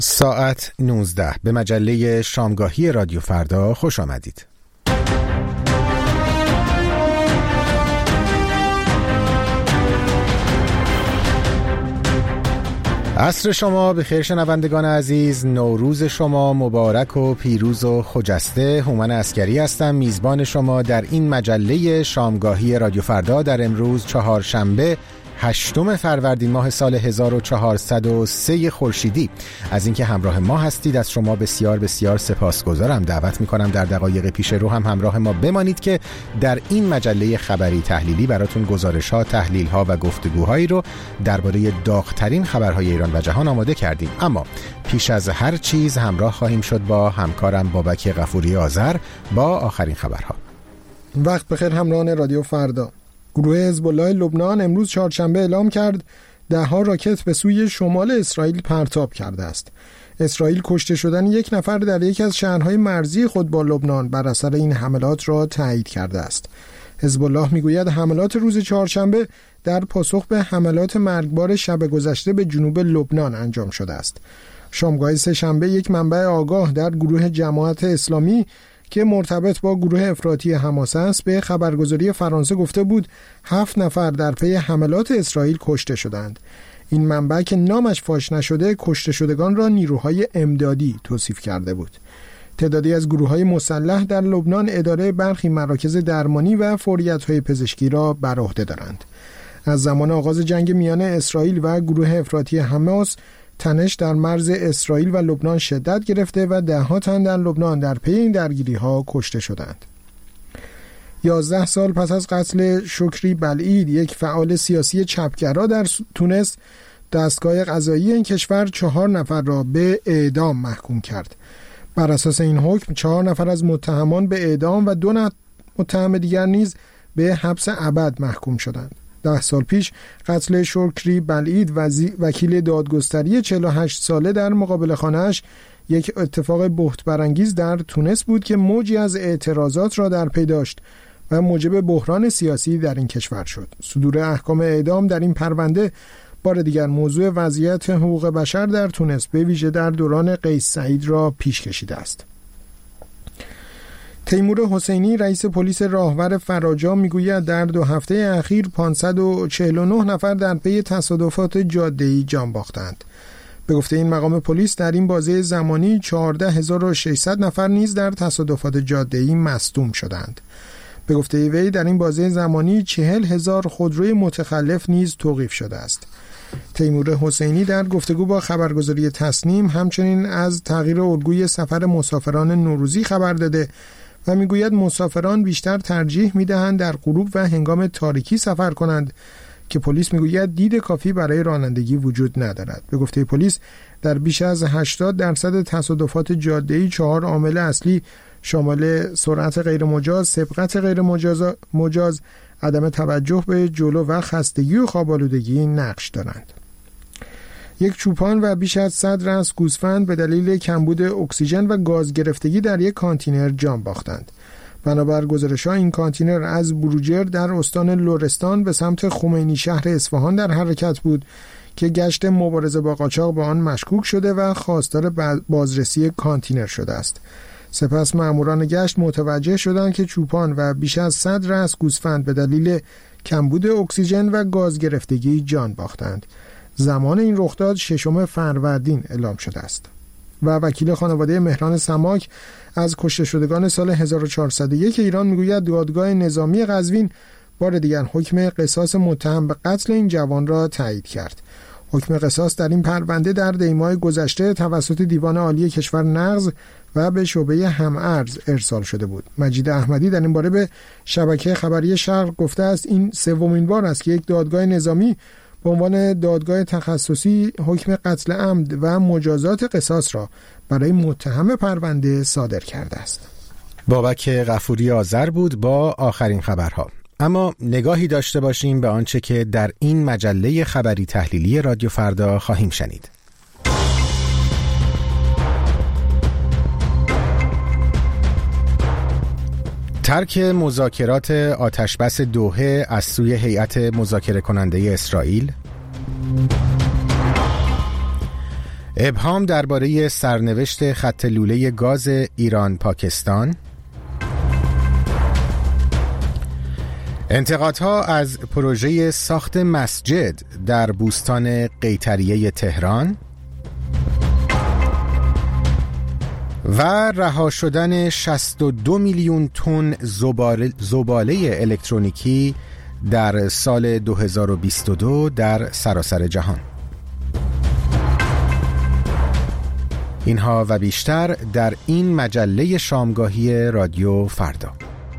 ساعت 19 به مجله شامگاهی رادیو فردا خوش آمدید. عصر شما بخیر شنوندگان عزیز، نوروز شما مبارک و پیروز و خجسته. هومن عسکری هستم، میزبان شما در این مجله شامگاهی رادیو فردا در امروز چهارشنبه 8 فروردین ماه سال 1403 خورشیدی. از اینکه همراه ما هستید از شما بسیار بسیار سپاسگزارم. دعوت میکنم در دقایق پیش رو هم همراه ما بمانید که در این مجله خبری تحلیلی براتون گزارش‌ها، تحلیل‌ها و گفتگوهایی رو درباره داغ‌ترین خبرهای ایران و جهان آماده کردیم. اما پیش از هر چیز همراه خواهیم شد با همکارم بابک غفوری آذر با آخرین خبرها. وقت بخیر همراهان رادیو فردا. گروه حزب الله لبنان امروز چهارشنبه اعلام کرد 10 راکت به سوی شمال اسرائیل پرتاب کرده است. اسرائیل کشته شدن 1 نفر در یکی از شهرهای مرزی خود با لبنان بر اثر این حملات را تایید کرده است. حزب الله میگوید حملات روز چهارشنبه در پاسخ به حملات مرگبار شب گذشته به جنوب لبنان انجام شده است. شامگاه سه‌شنبه یک منبع آگاه در گروه جماعت اسلامی که مرتبط با گروه افراطی حماس است به خبرگزاری فرانسه گفته بود 7 نفر در پی حملات اسرائیل کشته شدند. این منبع که نامش فاش نشده کشته شدگان را نیروهای امدادی توصیف کرده بود. تعدادی از گروه‌های مسلح در لبنان اداره برخی مراکز درمانی و فوریت‌های پزشکی را بر عهده دارند. از زمان آغاز جنگ میان اسرائیل و گروه افراطی حماس تنش در مرز اسرائیل و لبنان شدت گرفته و 10 تن در لبنان در پی این درگیری‌ها کشته شدند. 11 سال پس از قتل شکری بلعید، یک فعال سیاسی چپگرا در تونس، دستگاه قضایی این کشور 4 نفر را به اعدام محکوم کرد. بر اساس این حکم 4 نفر از متهمان به اعدام و 2 متهم دیگر نیز به حبس ابد محکوم شدند. 10 سال پیش قتل شکری بلعید وکیل دادگستری 48 ساله در مقابل خانه‌اش یک اتفاق بهت برانگیز در تونس بود که موجی از اعتراضات را در پی داشت و موجب بحران سیاسی در این کشور شد. صدور احکام اعدام در این پرونده بار دیگر موضوع وضعیت حقوق بشر در تونس به ویژه در دوران قیس سعید را پیش کشیده است. تیمور حسینی رئیس پلیس راهور فراجا میگوید در 2 هفته اخیر 549 نفر در پی تصادفات جاده‌ای جان باختند. به گفته این مقام پلیس در این بازه زمانی 14600 نفر نیز در تصادفات جاده‌ای مصدوم شدند. به گفته وی در این بازه زمانی 40000 خودروی متخلف نیز توقیف شده است. تیمور حسینی در گفتگو با خبرگزاری تصنیم همچنین از تغییر الگوی سفر مسافران نوروزی خبر داده و میگوید مسافران بیشتر ترجیح میدهند در غروب و هنگام تاریکی سفر کنند که پلیس میگوید دید کافی برای رانندگی وجود ندارد. به گفته پلیس در بیش از 80% تصادفات جاده‌ای 4 عامل اصلی شامل سرعت غیر مجاز، سبقت غیر مجاز، عدم توجه به جلو و خستگی و خواب‌آلودگی نقش دارند. یک چوپان و بیش از 100 رأس گوسفند به دلیل کمبود اکسیژن و گاز گرفتگی در یک کانتینر جان باختند. بنابر گزارش‌ها این کانتینر از بروجرد در استان لرستان به سمت خمینی شهر اصفهان در حرکت بود که گشت مبارزه با قاچاق به آن مشکوک شده و خواستار بازرسی کانتینر شده است. سپس ماموران گشت متوجه شدند که چوپان و بیش از 100 رأس گوسفند به دلیل کمبود اکسیژن و گاز گرفتگی جان باختند. زمان این رخداد 6 فروردین اعلام شده است. و وکیل خانواده مهران سماک از کشته شدگان سال 1401 ایران میگوید دادگاه نظامی قزوین بار دیگر حکم قصاص متهم به قتل این جوان را تایید کرد. حکم قصاص در این پرونده در دی‌ماه گذشته توسط دیوان عالی کشور نقض و به شعبه هم‌ارز ارسال شده بود. مجید احمدی در این باره به شبکه خبری شرق گفته است این 3مین بار است که یک دادگاه نظامی به عنوان دادگاه تخصصی حکم قتل عمد و مجازات قصاص را برای متهم پرونده صادر کرده است. بابک غفوری آذر بود با آخرین خبرها. اما نگاهی داشته باشیم به آنچه که در این مجله خبری تحلیلی رادیو فردا خواهیم شنید. ترک مذاکرات آتشبس دوحه از سوی هیئت مذاکره کننده اسرائیل، ابهام درباره سرنوشت خط لوله گاز ایران پاکستان، انتقادها از پروژه ساخت مسجد در بوستان قیطریه تهران و رها شدن 62 میلیون تن زباله الکترونیکی در سال 2022 در سراسر جهان. اینها و بیشتر در این مجله شامگاهی رادیو فردا.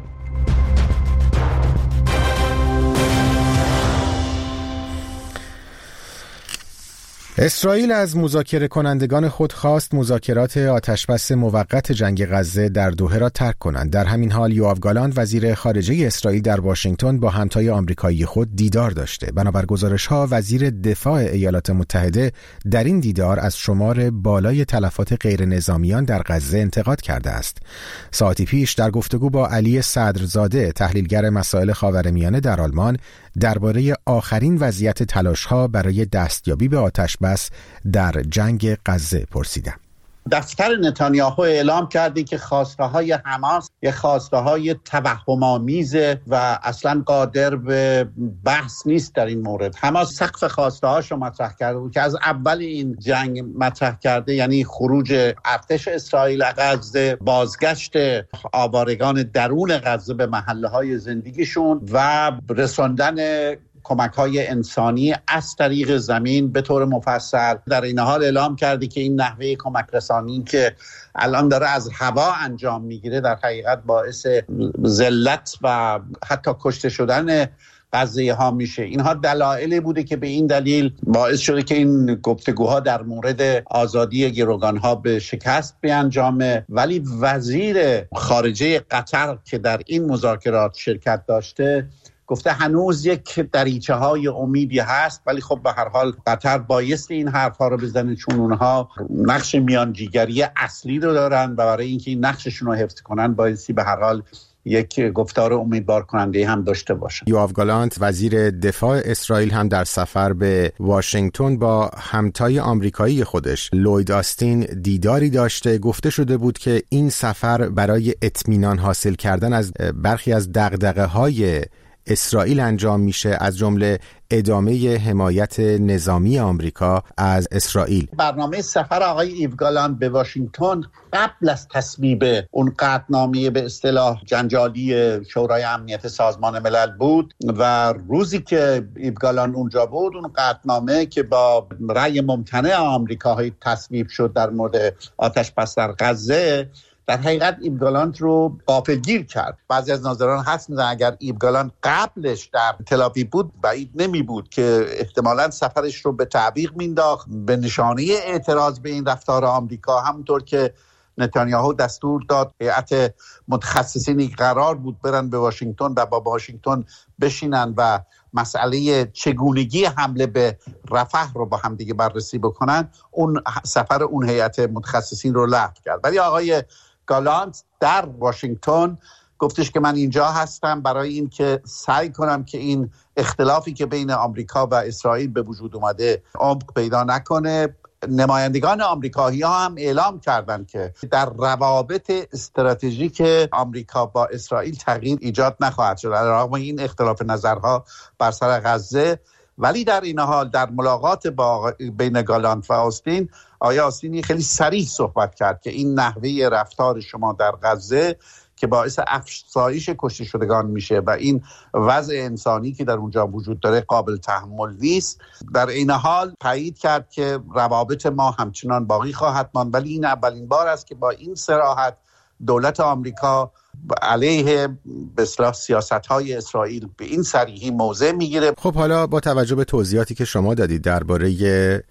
اسرائیل از مذاکره کنندگان خود خواست مذاکرات آتشبس موقت جنگ غزه در دوحه را ترک کنند. در همین حال یوآف گالانت وزیر خارجه اسرائیل در واشنگتن با همتای آمریکایی خود دیدار داشته. بنابر گزارش‌ها وزیر دفاع ایالات متحده در این دیدار از شمار بالای تلفات غیر نظامیان در غزه انتقاد کرده است. ساعتی پیش در گفتگو با علی صدرزاده تحلیلگر مسائل خاورمیانه در آلمان درباره آخرین وضعیت تلاش‌ها برای دستیابی به آتشبس در جنگ غزه پرسیدم. دفتر نتانیاهو اعلام کرده که خواسته‌های حماس یه خواسته‌های توهم‌آمیزه و اصلاً قادر به بحث نیست در این مورد. حماس سقف خواسته‌هاشو مطرح کرده بود که از اول این جنگ مطرح کرده، یعنی خروج ارتش اسرائیل از غزه، بازگشت آوارگان درون غزه به محله‌های زندگیشون و رساندن کمک‌های انسانی از طریق زمین به طور مفصل. در این حال اعلام کرده که این نحوه کمک رسانی که الان داره از هوا انجام میگیره در حقیقت باعث ذلت و حتی کشته شدن غزه ها میشه. اینها دلایلی بوده که به این دلیل باعث شده که این گفتگوها در مورد آزادی گروگان ها به شکست بیانجامه. ولی وزیر خارجه قطر که در این مذاکرات شرکت داشته گفته هنوز یک دریچه های امیدی هست، ولی خب به هر حال قطر بایستی این حرفا رو بزنه چون اونها نقش میانجیگری اصلی رو دارن و برای اینکه این نقششون رو حفظ کنن بایستی به هر حال یک گفتار امیدوار کننده هم داشته باشه. یوآف گالانت وزیر دفاع اسرائیل هم در سفر به واشنگتن با همتای آمریکایی خودش لوید آستین دیداری داشته. گفته شده بود که این سفر برای اطمینان حاصل کردن از برخی از دغدغه‌های اسرائیل انجام میشه، از جمله ادامه حمایت نظامی آمریکا از اسرائیل. برنامه سفر آقای ایو گالانت به واشنگتن قبل از تصویب اون قطعنامه به اصطلاح جنجالی شورای امنیت سازمان ملل بود و روزی که ایو گالانت اونجا بود اون قطعنامه که با رأی ممتنع آمریکا تصویب شد در مورد آتش‌بس در غزه در حقیقت ایو گالانت رو غافلگیر کرد. بعضی از ناظران حدس می‌زنن اگر ایو گالانت قبلش در تل‌آویو بود بعید نمی بود که احتمالاً سفرش رو به تعویق مینداخت به نشانه اعتراض به این رفتار آمریکا، همونطور که نتانیاهو دستور داد هیئت متخصصینی قرار بود برن به واشنگتن و با واشنگتن بشینن و مسئله چگونگی حمله به رفح رو با هم دیگه بررسی بکنن. اون سفر اون هیئت متخصصین رو لغو کرد. ولی آقای گالانت در واشنگتن گفتش که من اینجا هستم برای این که سعی کنم که این اختلافی که بین آمریکا و اسرائیل به وجود اومده عمق پیدا نکنه. نمایندگان آمریکایی ها هم اعلام کردند که در روابط استراتژیک آمریکا با اسرائیل تغییر ایجاد نخواهد شد رغم این اختلاف نظرها بر سر غزه. ولی در این حال در ملاقات با بین گالانت و آستین، آیا آستینی خیلی صریح صحبت کرد که این نحوه رفتار شما در غزه که باعث افزایش کشته شدگان میشه و این وضع انسانی که در اونجا وجود داره قابل تحمل نیست. در این حال تایید کرد که روابط ما همچنان باقی خواهد ماند، ولی این اولین بار است که با این صراحت دولت آمریکا علیه به اصطلاح سیاست‌های اسرائیل به این صریحی موضع میگیره. خب حالا با توجه به توضیحاتی که شما دادید درباره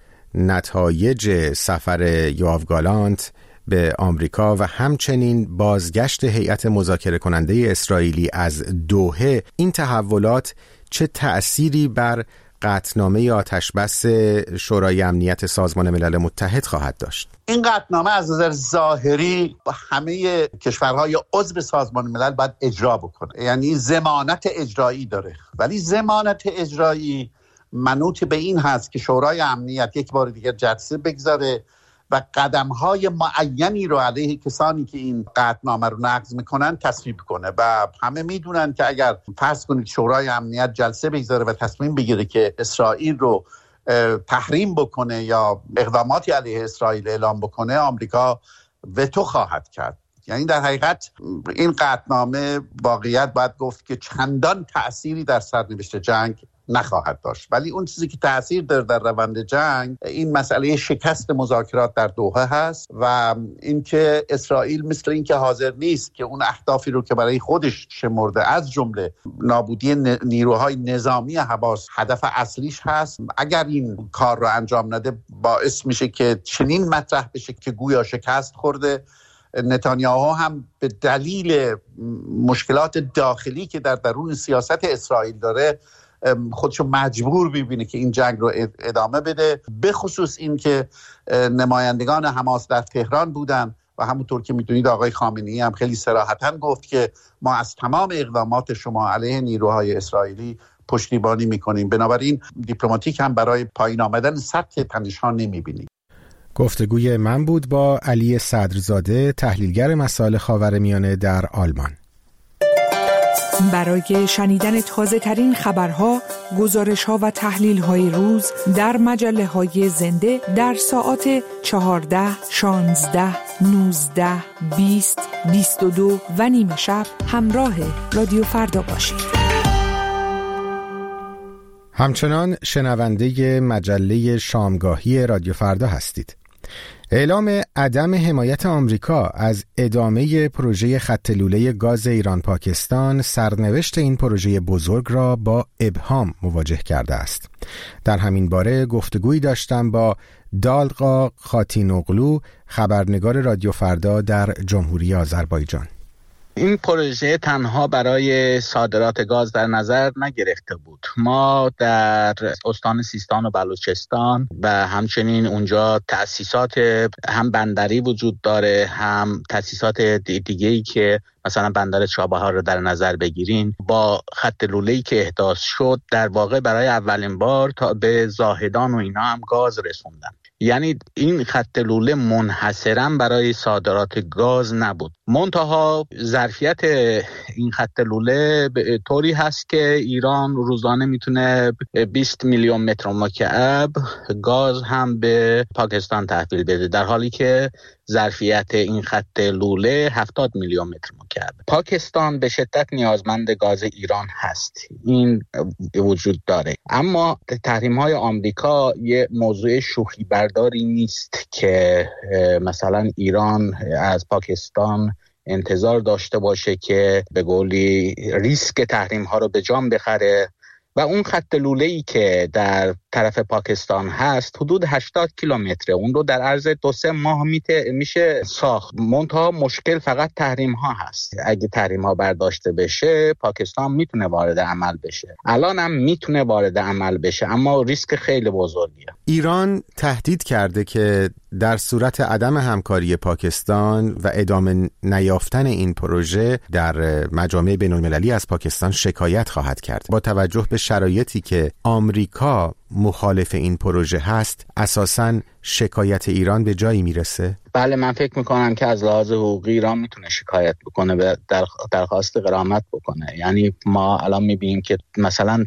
نتایج سفر یوآف گالانت به آمریکا و همچنین بازگشت هیئت مذاکره کننده اسرائیلی از دوحه، این تحولات چه تأثیری بر قطعنامه آتشبس شورای امنیت سازمان ملل متحد خواهد داشت؟ این قطعنامه از نظر ظاهری همه کشورهای عضو سازمان ملل باید اجرا بکنه، یعنی ضمانت اجرایی داره، ولی ضمانت اجرایی منوط به این هست که شورای امنیت یک بار دیگه جلسه بگذاره و قدم‌های معینی رو علیه کسانی که این قطعنامه رو نقض میکنن تصویب کنه. و همه میدونن که اگر فرض کنید شورای امنیت جلسه بگذاره و تصمیم بگیره که اسرائیل رو تحریم بکنه یا اقداماتی علیه اسرائیل اعلام بکنه، آمریکا وتو خواهد کرد. یعنی در حقیقت این قطعنامه واقعیت باید گفت که چندان تأثیری در سرنوشت جنگ نخواهد داشت، ولی اون چیزی که تأثیر داره در روند جنگ این مسئله شکست مذاکرات در دوحه هست و اینکه اسرائیل مثل اینکه حاضر نیست که اون اهدافی رو که برای خودش شمرده از جمله نابودی نیروهای نظامی حماس هدف اصلیش هست، اگر این کار رو انجام نده باعث میشه که چنین مطرح بشه که گویا شکست خورده. نتانیاهو هم به دلیل مشکلات داخلی که در درون سیاست اسرائیل داره خودشو مجبور ببینه که این جنگ رو ادامه بده، به خصوص این که نمایندگان حماس در تهران بودن و همونطور که میدونید آقای خامنه‌ای هم خیلی صراحتاً گفت که ما از تمام اقدامات شما علیه نیروهای اسرائیلی پشتیبانی میکنیم. بنابراین دیپلماتیک هم برای پایین آمدن سطح تنش‌ها نمیبینیم. گفتگوی من بود با علی صدرزاده، تحلیلگر مسائل خاورمیانه در آلمان. برای شنیدن تازه ترین خبرها، گزارش‌ها و تحلیل‌های روز در مجله‌های زنده در ساعات 14، 16، 19، 20، 22 و نیم شب همراه رادیو فردا باشید. همچنان شنونده مجله شامگاهی رادیو فردا هستید. اعلام عدم حمایت آمریکا از ادامه پروژه خط لوله گاز ایران پاکستان سرنوشت این پروژه بزرگ را با ابهام مواجه کرده است. در همین باره گفتگویی داشتم با دالقا خاتینوغلو، خبرنگار رادیو فردا در جمهوری آذربایجان. این پروژه تنها برای صادرات گاز در نظر نگرفته بود. ما در استان سیستان و بلوچستان و همچنین اونجا تأسیسات هم بندری وجود داره، هم تأسیسات دیگه‌ای که مثلا بندر چابهار رو در نظر بگیرین، با خط لوله‌ای که احداث شد در واقع برای اولین بار تا به زاهدان و اینا هم گاز رسوندن. یعنی این خط لوله منحصراً برای صادرات گاز نبود. منتها ظرفیت این خط لوله طوری هست که ایران روزانه میتونه 20 میلیون متر مکعب گاز هم به پاکستان تحویل بده، در حالی که ظرفیت این خط لوله 70 میلیون متر مکعب. پاکستان به شدت نیازمند گاز ایران هست، این وجود داره. اما تحریم‌های آمریکا یه موضوع شوخی برداری نیست که مثلا ایران از پاکستان انتظار داشته باشه که به قولی ریسک تحریم‌ها رو به جان بخره و اون خط لوله‌ای که در طرف پاکستان هست حدود 80 کیلومتره، اون رو در عرض 2-3 ماه میشه ساخت. منتها مشکل فقط تحریم ها هست. اگه تحریم ها برداشته بشه پاکستان میتونه وارد عمل بشه، الان هم میتونه وارد عمل بشه، اما ریسک خیلی بزرگیه. ایران تهدید کرده که در صورت عدم همکاری پاکستان و ادامه نیافتن این پروژه در مجامع بین‌المللی از پاکستان شکایت خواهد کرد. با توجه به شرایطی که آمریکا مخالف این پروژه هست، اساساً شکایت ایران به جایی میرسه؟ بله، من فکر میکنم که از لحاظ حقوقی ایران میتونه شکایت بکنه و درخواست غرامت بکنه. یعنی ما الان میبینیم که مثلا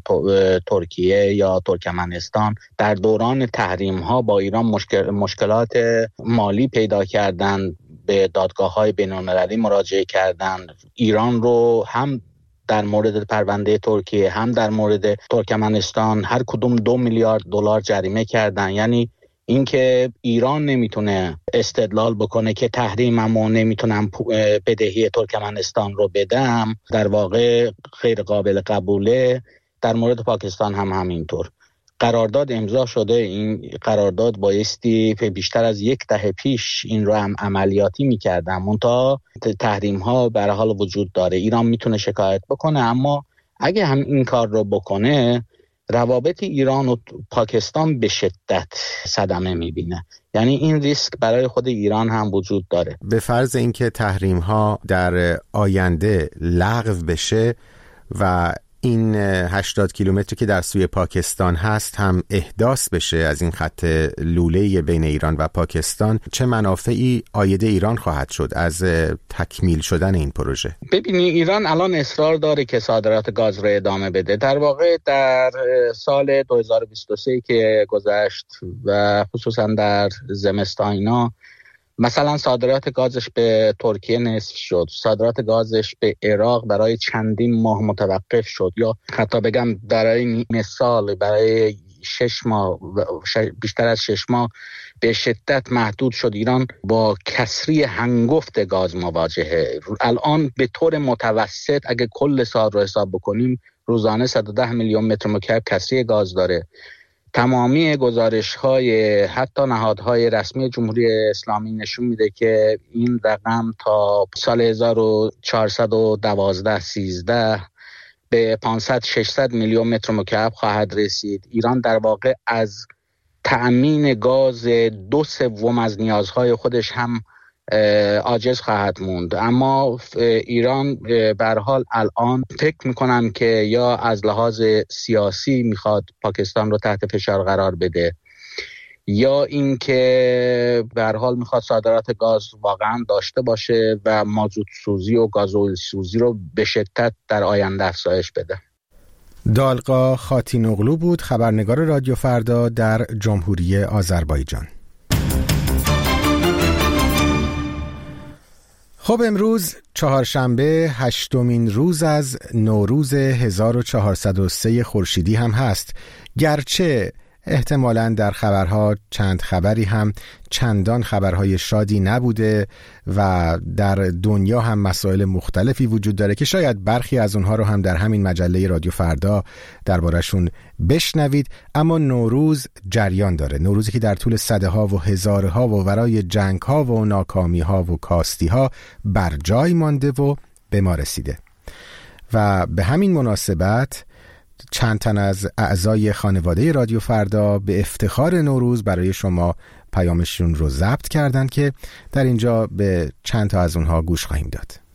ترکیه یا ترکمنستان در دوران تحریم ها با ایران مشکلات مالی پیدا کردن، به دادگاه‌های بین‌المللی مراجعه کردن. ایران رو هم در مورد پرونده ترکیه هم در مورد ترکمنستان هر کدوم 2 میلیارد دلار جریمه کردن. یعنی اینکه ایران نمیتونه استدلال بکنه که تحریممو نمیتونم بدهی ترکمنستان رو بدم، در واقع غیر قابل قبوله. در مورد پاکستان هم همینطور. قرارداد امضا شده، این قرارداد بایستی بیشتر از 10 دهه پیش این رو هم عملیاتی میکردن، منتها تحریم ها به هر حال وجود داره. ایران میتونه شکایت بکنه، اما اگه هم این کار رو بکنه روابط ایران و پاکستان به شدت صدمه میبینه. یعنی این ریسک برای خود ایران هم وجود داره. به فرض اینکه تحریم ها در آینده لغو بشه و این 80 کیلومتری که در سوی پاکستان هست هم احداث بشه از این خط لوله بین ایران و پاکستان، چه منافعی عاید ایران خواهد شد از تکمیل شدن این پروژه؟ ببینی ایران الان اصرار داره که صادرات گاز رو ادامه بده. در واقع در سال 2023 که گذشت و خصوصا در زمستان مثلا صادرات گازش به ترکیه نصف شد، صادرات گازش به عراق برای چندین ماه متوقف شد، یا حتی بگم برای مثال برای 6 ماه، بیشتر از 6 ماه به شدت محدود شد. ایران با کسری هنگفت گاز مواجهه. الان به طور متوسط اگه کل سال رو حساب بکنیم روزانه 110 میلیون متر مکعب کسری گاز داره. تمامی گزارش‌های حتی نهادهای رسمی جمهوری اسلامی نشون میده که این رقم تا سال 1412-13 به 500-600 میلیون متر مکعب خواهد رسید. ایران در واقع از تأمین گاز 2/3 از نیازهای خودش هم عاجز خواهد موند. اما ایران به هر حال الان فکر میکنم که یا از لحاظ سیاسی میخواد پاکستان رو تحت فشار قرار بده، یا اینکه به هر حال میخواد صادرات گاز واقعا داشته باشه و مازوت سوزی و گازوئیل سوزی رو به شدت در آینده افزایش بده. دالقا خاتینوغلو بود، خبرنگار رادیو فردا در جمهوری آذربایجان. خب امروز چهارشنبه 8مین روز از نوروز 1403 خورشیدی هم هست، گرچه احتمالاً در خبرها چند خبری هم چندان خبرهای شادی نبوده و در دنیا هم مسائل مختلفی وجود داره که شاید برخی از اونها رو هم در همین مجله رادیو فردا دربارشون بشنوید. اما نوروز جریان داره، نوروزی که در طول صدها و هزارها و ورای جنگها و ناکامیها و کاستیها بر جای مانده و به ما رسیده. و به همین مناسبت چند تن از اعضای خانواده رادیو فردا به افتخار نوروز برای شما پیامشون رو ضبط کردن که در اینجا به چند تا از اونها گوش خواهیم داد.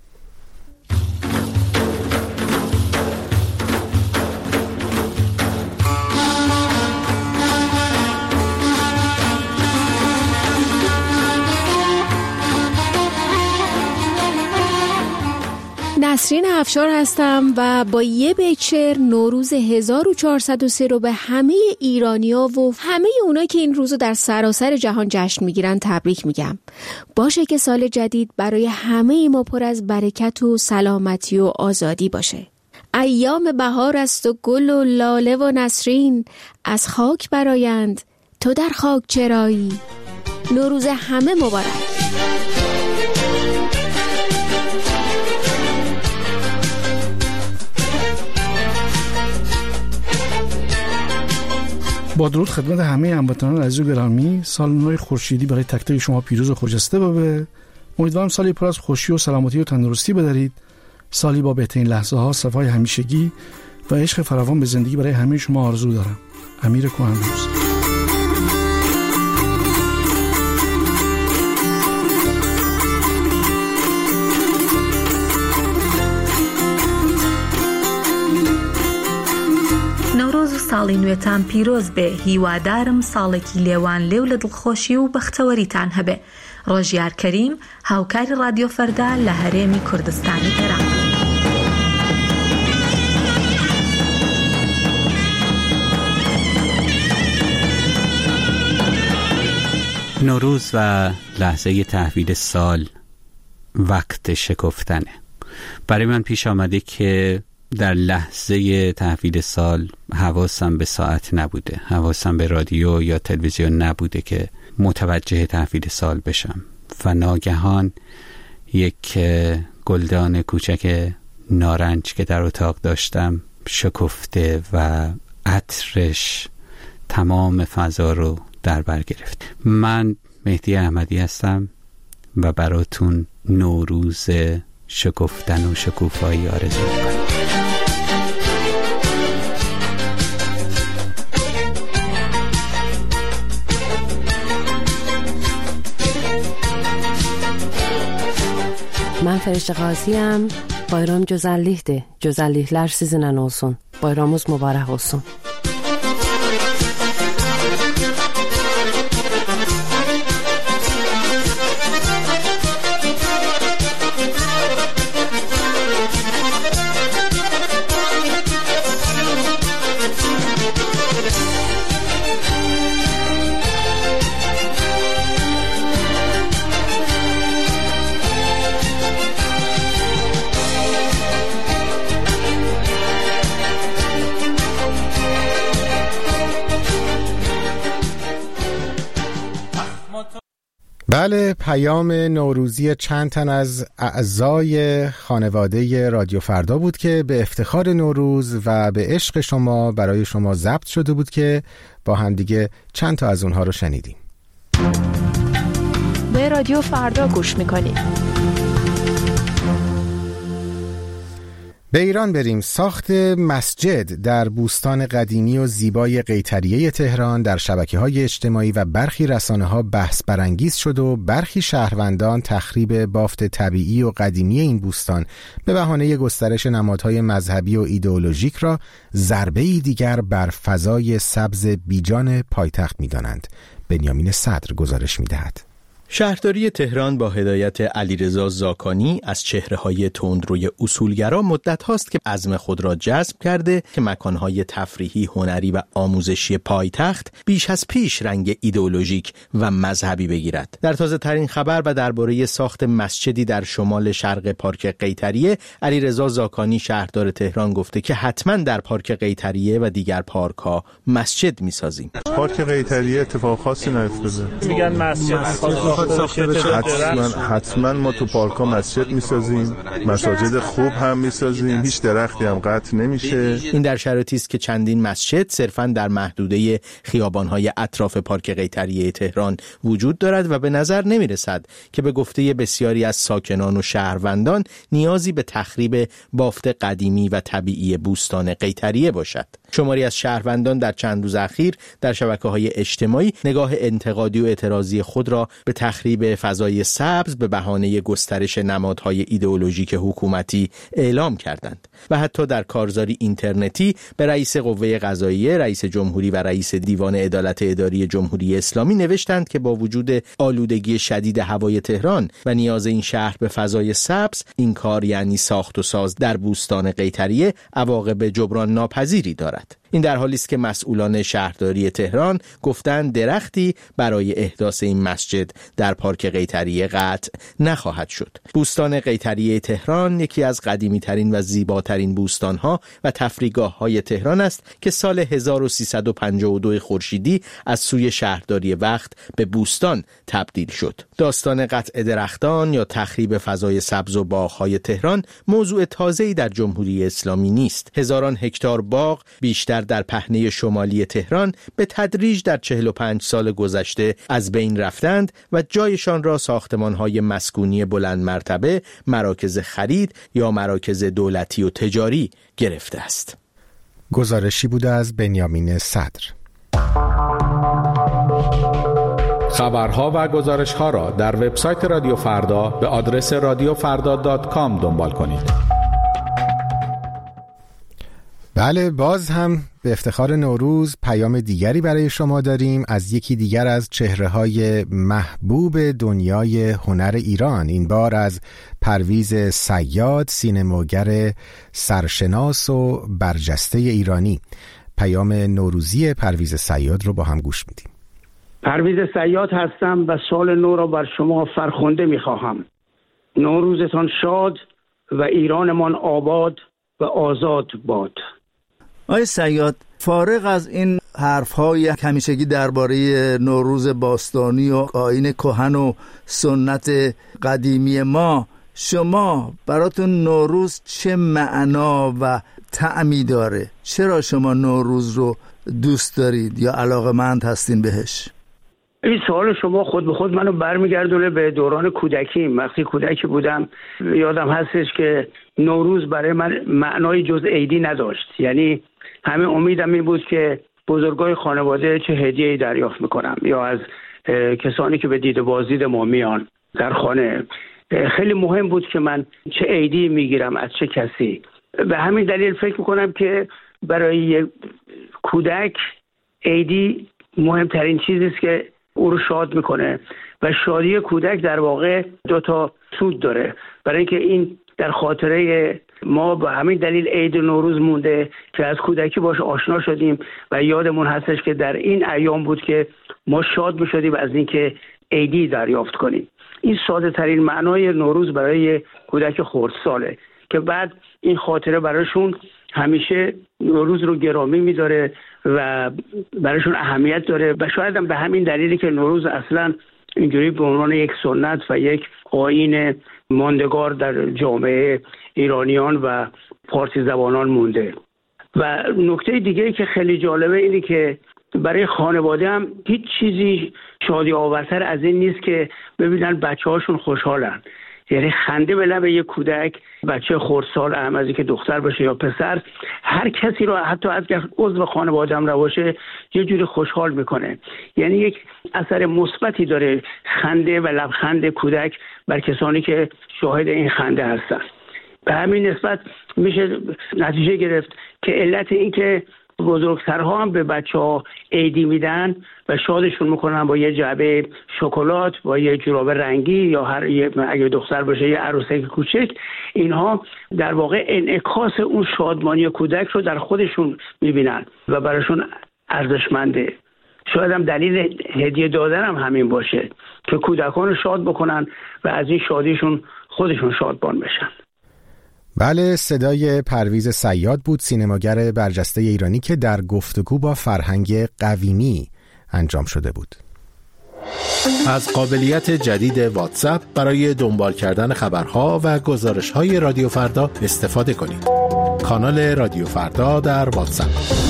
نسرین افشار هستم و با یه بیت شعر نوروز 1403 رو به همه ایرانی‌ها و همه اونایی که این روزو در سراسر جهان جشن میگیرن تبریک میگم. باشه که سال جدید برای همه ما پر از برکت و سلامتی و آزادی باشه. ایام بهار است و گل و لاله و نسرین از خاک برآیند، تو در خاک چرایی؟ نوروز همه مبارک. با درود خدمت همه هموطنان عزیز و گرامی، سال نو خورشیدی برای تک تک شما پیروز و خجسته باشه. امیدوارم سالی پر از خوشی و سلامتی و تندرستی بدارید، سالی با بهترین لحظه ها، صفای همیشگی و عشق فراوان به زندگی برای همه شما آرزو دارم. امیر کهن‌روز. ساڵی نوێتان پیرۆز بێ، هیوادارم ساڵێکی لێوان لێو لە دڵخۆشی و بەختەوەریتان هەبێ. ڕۆژیار کەریم، هاوکاری رادیۆ فەردا لە هەرێمی کوردستانی ئێران. نوروز و لحظه تحویل سال وقت شکفتنه. برای من پیش آمده که در لحظه تحویل سال حواسم به ساعت نبوده، حواسم به رادیو یا تلویزیون نبوده که متوجه تحویل سال بشم و ناگهان یک گلدان کوچک نارنج که در اتاق داشتم شکفته و عطرش تمام فضا رو در بر گرفت. من مهدی احمدی هستم و براتون نوروز شکفتن و شکوفایی آرزو می‌کنم. Ben Ferişte Gazi'yim. Bayram güzellikti. Güzellikler sizinle olsun. bayramımız mübarek olsun. بله، پیام نوروزی چند تن از اعضای خانواده رادیو فردا بود که به افتخار نوروز و به عشق شما برای شما ضبط شده بود که با هم دیگه چند تا از اونها رو شنیدیم. به رادیو فردا گوش میکنید. به ایران بریم. ساخت مسجد در بوستان قدیمی و زیبای قیطریه تهران در شبکه‌های اجتماعی و برخی رسانه‌ها بحث برانگیز شد و برخی شهروندان تخریب بافت طبیعی و قدیمی این بوستان به بهانه گسترش نمادهای مذهبی و ایدئولوژیک را ضربه‌ای دیگر بر فضای سبز بیجان پایتخت می‌دانند. بنیامین صدر گزارش می‌دهد. شهرداری تهران با هدایت علیرضا زاکانی از چهره‌های تندروی اصولگرا مدت هاست که عزم خود را جذب کرده که مکانهای تفریحی، هنری و آموزشی پایتخت بیش از پیش رنگ ایدئولوژیک و مذهبی بگیرد. در تازه ترین خبر و درباره ساخت مسجدی در شمال شرق پارک قیطریه، علیرضا زاکانی شهردار تهران گفته که حتما در پارک قیطریه و دیگر پارک‌ها مسجد می‌سازیم. پارک قیطریه اتفاق خاصی نیفتاده. میگن مسجد حتما ما تو پارک‌ها مسجد میسازیم، مساجد خوب هم میسازیم، هیچ درختی هم قطع نمیشه. این در شرایطی است که چندین مسجد صرفاً در محدوده خیابان‌های اطراف پارک قیطریه تهران وجود دارد و به نظر نمیرسد که به گفته بسیاری از ساکنان و شهروندان نیازی به تخریب بافت قدیمی و طبیعی بوستان قیطریه باشد. شماری از شهروندان در چند روز اخیر در شبکه‌های اجتماعی نگاه انتقادی و اعتراضی خود را به تخریب فضای سبز به بهانه گسترش نمادهای ایدئولوژیک حکومتی اعلام کردند و حتی در کارزاری اینترنتی به رئیس قوه قضاییه، رئیس جمهوری و رئیس دیوان عدالت اداری جمهوری اسلامی نوشتند که با وجود آلودگی شدید هوای تهران و نیاز این شهر به فضای سبز، این کار یعنی ساخت و ساز در بوستان قیطریه عواقب جبران ناپذیری دارد. این در حالی است که مسئولان شهرداری تهران گفتند درختی برای احداث این مسجد در پارک قیطریه قطع نخواهد شد. بوستان قیطریه تهران یکی از قدیمی ترین و زیباترین بوستان‌ها و تفریحگاه‌های تهران است که سال 1352 خورشیدی از سوی شهرداری وقت به بوستان تبدیل شد. داستان قطع درختان یا تخریب فضای سبز و باغ‌های تهران موضوع تازه‌ای در جمهوری اسلامی نیست. هزاران هکتار باغ بیشتر در پهنه شمالی تهران به تدریج در 45 سال گذشته از بین رفتند و جایشان را ساختمان‌های مسکونی بلند مرتبه، مراکز خرید یا مراکز دولتی و تجاری گرفته است. گزارشی بوده از بنیامین صدر. خبرها و گزارش‌ها را در وبسایت رادیو فردا به آدرس radiofarda.com دنبال کنید. بله، باز هم به افتخار نوروز پیام دیگری برای شما داریم از یکی دیگر از چهره‌های محبوب دنیای هنر ایران. این بار از پرویز صیاد، سینماگر سرشناس و برجسته ایرانی. پیام نوروزی پرویز صیاد رو با هم گوش میدیم. پرویز صیاد هستم و سال نو را بر شما فرخنده می‌خواهم. نوروزتان شاد و ایرانمان آباد و آزاد باد. آقای صیاد، فارغ از این حرف‌های همیشگی درباره نوروز باستانی و آیین کهن و سنت قدیمی ما، شما براتون نوروز چه معنا و طعمی داره؟ چرا شما نوروز رو دوست دارید یا علاقه‌مند هستین بهش؟ این سوال شما خود به خود منو برمیگردونه به دوران کودکیم. وقتی کودکی بودم یادم هستش که نوروز برای من معنای جز عیدی نداشت. یعنی همه امیدم این بود که بزرگای خانواده چه هدیه‌ای دریافت میکنم یا از کسانی که به دید بازدید ما میان در خانه. خیلی مهم بود که من چه عیدی میگیرم از چه کسی. به همین دلیل فکر میکنم که برای کودک عیدی مهمترین چیزی است که او رو شاد میکنه و شادی کودک در واقع 2 سود داره. برای اینکه این در خاطره ما به همین دلیل عید نوروز مونده که از کودکی باش آشنا شدیم و یادمون هستش که در این ایام بود که ما شاد میشدیم از اینکه عیدی دریافت کنیم. این ساده ترین معنای نوروز برای کودک خردساله که بعد این خاطره براشون همیشه نوروز رو گرامی می‌داره و براشون اهمیت داره و شاید هم به همین دلیلی که نوروز اصلا اینجوری به عنوان یک سنت و یک آیین ماندگار در جامعه ایرانیان و فارسی زبانان مونده. و نکته دیگه که خیلی جالبه اینه که برای خانواده هم هیچ چیزی شادی آورتر از این نیست که ببینن بچه‌هاشون خوشحالن. یعنی خنده به لب یک کودک، بچه خردسال، هم از اینکه دختر باشه یا پسر، هر کسی رو حتی اگر عضو خانواده هم باشه یه جوری خوشحال میکنه. یعنی یک اثر مثبتی داره خنده و لبخند کودک بر کسانی که شاهد این خنده هستن. به همین نسبت میشه نتیجه گرفت که علت این که بزرگترها هم به بچه‌ها عیدی میدن و شادشون میکنن با یه جعبه شکلات، با یه جوراب رنگی یا اگه دختر باشه یه عروسک کوچک، اینها در واقع انعکاس اون شادمانی کودک رو در خودشون میبینن و براشون ارزشمنده. شاید هم دلیل هدیه دادن هم همین باشه که کودکان رو شاد بکنن و از این شادیشون خودشون شادمان بشن. بله، صدای پرویز صیاد بود، سینماگر برجسته ایرانی که در گفتگو با فرهنگ قویمی انجام شده بود. از قابلیت جدید واتساپ برای دنبال کردن خبرها و گزارش‌های رادیو فردا استفاده کنید. کانال رادیو فردا در واتساپ.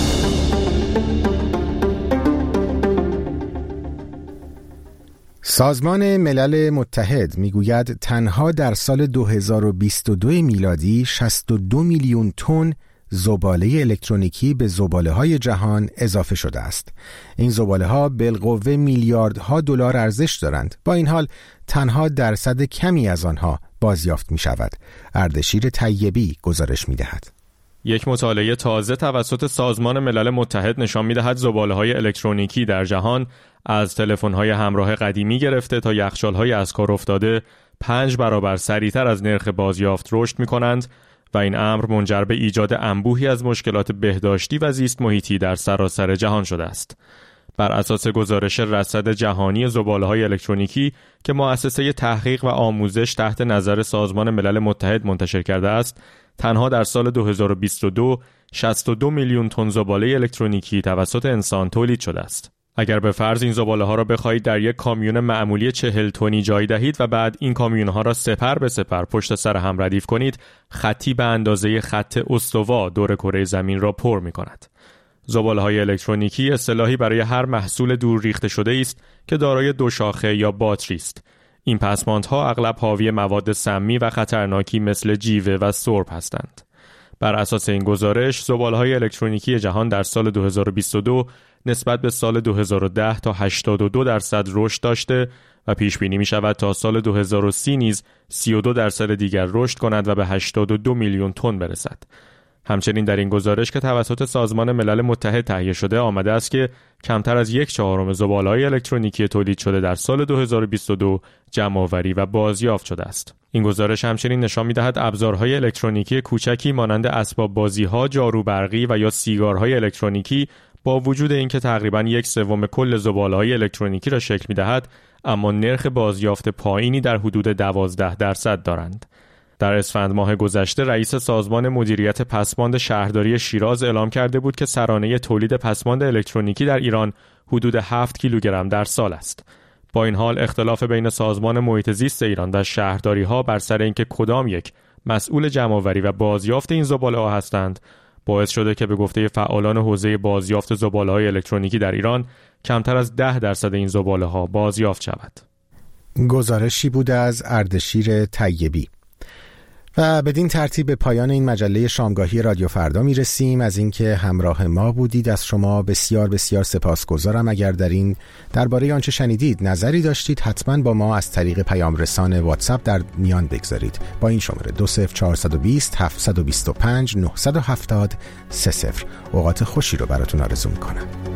سازمان ملل متحد میگوید تنها در سال 2022 میلادی 62 میلیون تن زباله الکترونیکی به زباله‌های جهان اضافه شده است. این زباله‌ها بالقوه میلیاردها دلار ارزش دارند. با این حال تنها درصد کمی از آنها بازیافت می‌شود. اردشیر طیبی گزارش می‌دهد. یک مطالعه تازه توسط سازمان ملل متحد نشان می‌دهد زباله‌های الکترونیکی در جهان از تلفن‌های همراه قدیمی گرفته تا یخچال‌های از کار افتاده 5 برابر سریعتر از نرخ بازیافت رشد می‌کنند و این امر منجر به ایجاد انبوهی از مشکلات بهداشتی و زیست محیطی در سراسر جهان شده است. بر اساس گزارش رصد جهانی زباله‌های الکترونیکی که مؤسسه تحقیق و آموزش تحت نظر سازمان ملل متحد منتشر کرده است، تنها در سال 2022 62 میلیون تن زباله الکترونیکی توسط انسان تولید شده است. اگر به فرض این زباله‌ها را بخواهید در یک کامیون معمولی 40 تنی جای دهید و بعد این کامیون‌ها را سپر به سپر پشت سر هم ردیف کنید، خطی به اندازه خط استوا دور کره زمین را پر می‌کند. زباله‌های الکترونیکی اصطلاحی برای هر محصول دور ریخته شده است که دارای 2 شاخه یا باتری است. این پسماندها اغلب حاوی مواد سمی و خطرناکی مثل جیوه و سرب هستند. بر اساس این گزارش، زباله‌های الکترونیکی جهان در سال 2022 نسبت به سال 2010 تا 82% رشد داشته و پیش بینی می شود تا سال 2030 نیز 32% دیگر رشد کند و به 82 میلیون تن برسد. همچنین در این گزارش که توسط سازمان ملل متحد تهیه شده آمده است که کمتر از 1/4 زباله‌های الکترونیکی تولید شده در سال 2022 جمع‌آوری و بازیافت شده است. این گزارش همچنین نشان می‌دهد ابزارهای الکترونیکی کوچکی مانند اسباب بازی‌ها، جارو برقی و یا سیگارهای الکترونیکی با وجود اینکه تقریباً 1/3 کل زباله‌های الکترونیکی را شکل می‌دهد، اما نرخ بازیافت پایینی در حدود 12% دارند. در اسفند ماه گذشته رئیس سازمان مدیریت پسماند شهرداری شیراز اعلام کرده بود که سرانه تولید پسماند الکترونیکی در ایران حدود 7 کیلوگرم در سال است. با این حال اختلاف بین سازمان محیط زیست ایران و شهرداری‌ها بر سر اینکه کدام یک مسئول جمع‌آوری و بازیافت این زباله‌ها هستند باعث شده که به گفته فعالان حوزه بازیافت زباله‌های الکترونیکی در ایران کمتر از 10% این زباله‌ها بازیافت شود. گزارشی بود از اردشیر طیبی. و بدین ترتیب به پایان این مجله شامگاهی رادیو فردا میرسیم. از اینکه همراه ما بودید از شما بسیار بسیار سپاسگزارم. اگر درباره آنچه شنیدید نظری داشتید حتما با ما از طریق پیام رسان واتساپ در میان بگذارید با این شماره 20420 725 970 30. اوقات خوشی رو براتون آرزو میکنم.